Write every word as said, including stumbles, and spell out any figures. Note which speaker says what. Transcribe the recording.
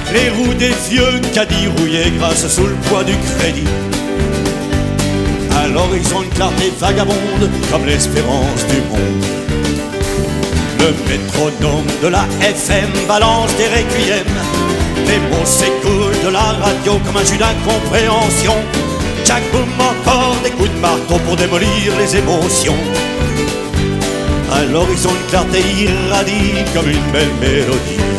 Speaker 1: les roues des vieux caddies rouillées grâce sous le poids du crédit. À l'horizon une clarté vagabonde comme l'espérance du monde. Le métronome de la F M balance des requiems. Les mots s'écoulent de la radio comme un jus d'incompréhension. Chaque boum encore des coups de marteau pour démolir les émotions. À l'horizon une clarté irradie comme une belle mélodie.